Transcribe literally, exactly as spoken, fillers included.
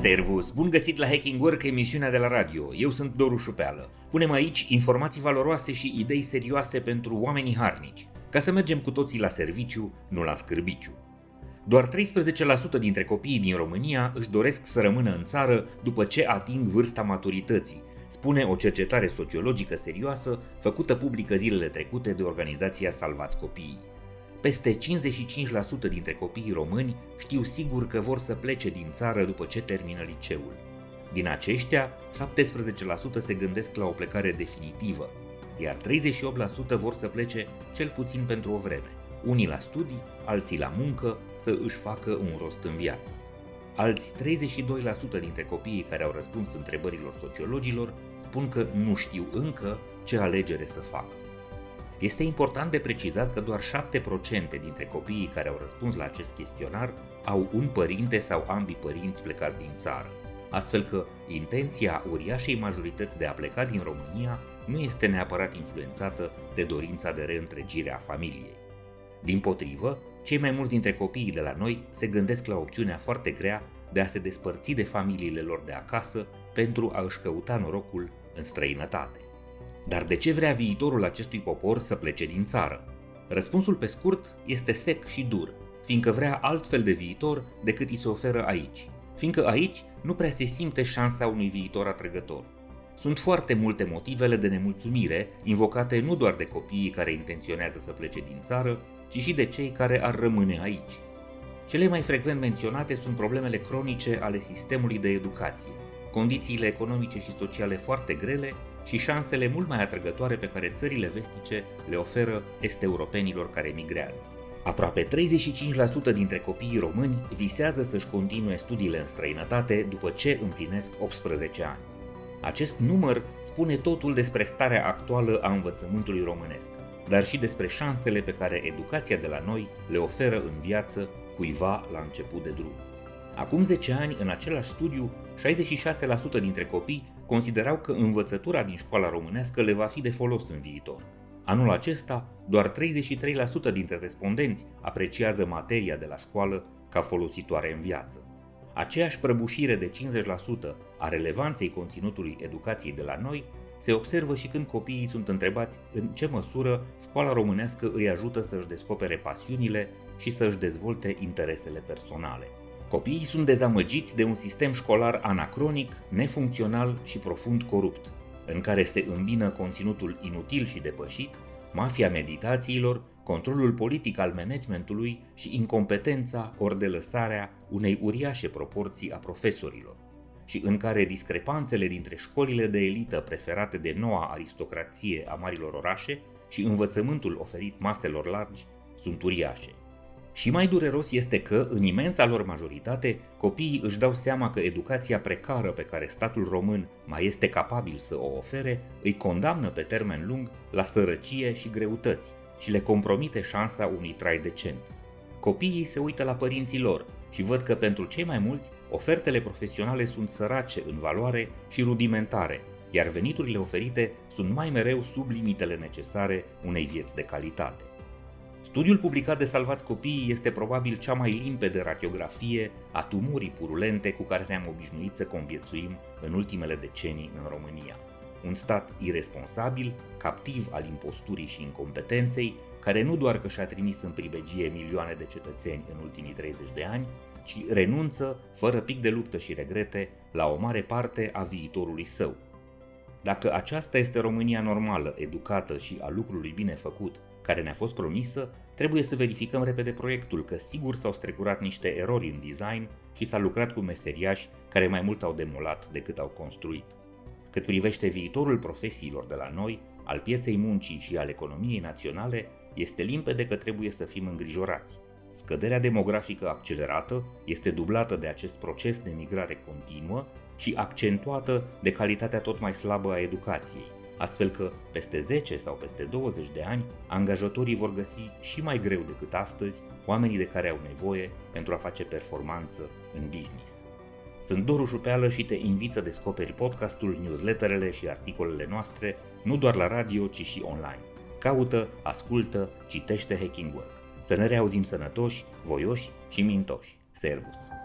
Servus! Bun găsit la Hacking Work, emisiunea de la radio. Eu sunt Doru Șupeală. Punem aici informații valoroase și idei serioase pentru oamenii harnici, ca să mergem cu toții la serviciu, nu la scârbiciu. Doar treisprezece la sută dintre copiii din România își doresc să rămână în țară după ce ating vârsta maturității, spune o cercetare sociologică serioasă făcută publică zilele trecute de organizația Salvați Copiii. Peste cincizeci și cinci la sută dintre copiii români știu sigur că vor să plece din țară după ce termină liceul. Din aceștia, șaptesprezece la sută se gândesc la o plecare definitivă, iar treizeci și opt la sută vor să plece cel puțin pentru o vreme, unii la studii, alții la muncă, să își facă un rost în viață. Alți treizeci și doi la sută dintre copiii care au răspuns întrebărilor sociologilor spun că nu știu încă ce alegere să facă. Este important de precizat că doar șapte la sută dintre copiii care au răspuns la acest chestionar au un părinte sau ambii părinți plecați din țară, astfel că intenția uriașei majorități de a pleca din România nu este neapărat influențată de dorința de reîntregire a familiei. Dimpotrivă, cei mai mulți dintre copiii de la noi se gândesc la opțiunea foarte grea de a se despărți de familiile lor de acasă pentru a își căuta norocul în străinătate. Dar de ce vrea viitorul acestui popor să plece din țară? Răspunsul pe scurt este sec și dur, fiindcă vrea altfel de viitor decât îi se oferă aici, fiindcă aici nu prea se simte șansa unui viitor atrăgător. Sunt foarte multe motivele de nemulțumire invocate nu doar de copiii care intenționează să plece din țară, ci și de cei care ar rămâne aici. Cele mai frecvent menționate sunt problemele cronice ale sistemului de educație, condițiile economice și sociale foarte grele și șansele mult mai atrăgătoare pe care țările vestice le oferă est-europenilor care migrează. Aproape treizeci și cinci la sută dintre copiii români visează să-și continue studiile în străinătate după ce împlinesc optsprezece ani. Acest număr spune totul despre starea actuală a învățământului românesc, dar și despre șansele pe care educația de la noi le oferă în viață cuiva la început de drum. Acum zece ani, în același studiu, șaizeci și șase la sută dintre copii considerau că învățătura din școala românească le va fi de folos în viitor. Anul acesta, doar treizeci și trei la sută dintre respondenți apreciază materia de la școală ca folositoare în viață. Aceeași prăbușire de cincizeci la sută a relevanței conținutului educației de la noi se observă și când copiii sunt întrebați în ce măsură școala românească îi ajută să-și descopere pasiunile și să-și dezvolte interesele personale. Copiii sunt dezamăgiți de un sistem școlar anacronic, nefuncțional și profund corupt, în care se îmbină conținutul inutil și depășit, mafia meditațiilor, controlul politic al managementului și incompetența ori delăsarea unei uriașe proporții a profesorilor, și în care discrepanțele dintre școlile de elită preferate de noua aristocrație a marilor orașe și învățământul oferit maselor largi sunt uriașe. Și mai dureros este că, în imensa lor majoritate, copiii își dau seama că educația precară pe care statul român mai este capabil să o ofere îi condamnă pe termen lung la sărăcie și greutăți și le compromite șansa unui trai decent. Copiii se uită la părinții lor și văd că pentru cei mai mulți, ofertele profesionale sunt sărace în valoare și rudimentare, iar veniturile oferite sunt mai mereu sub limitele necesare unei vieți de calitate. Studiul publicat de Salvați Copiii este probabil cea mai limpede radiografie a tumurii purulente cu care ne-am obișnuit să conviețuim în ultimele decenii în România. Un stat iresponsabil, captiv al imposturii și incompetenței, care nu doar că și-a trimis în pribegie milioane de cetățeni în ultimii treizeci de ani, ci renunță, fără pic de luptă și regrete, la o mare parte a viitorului său. Dacă aceasta este România normală, educată și a lucrului bine făcut, care ne-a fost promisă, trebuie să verificăm repede proiectul, că sigur s-au strecurat niște erori în design și s-a lucrat cu meseriași care mai mult au demolat decât au construit. Cât privește viitorul profesiilor de la noi, al pieței muncii și al economiei naționale, este limpede că trebuie să fim îngrijorați. Scăderea demografică accelerată este dublată de acest proces de migrare continuă și accentuată de calitatea tot mai slabă a educației, astfel că peste zece sau peste douăzeci de ani, angajatorii vor găsi și mai greu decât astăzi oamenii de care au nevoie pentru a face performanță în business. Sunt Doru Șupeală și te invit să descoperi podcastul, newsletterele și articolele noastre, nu doar la radio, ci și online. Caută, ascultă, citește Hacking Work. Să ne reauzim sănătoși, voioși și mintoși. Servus!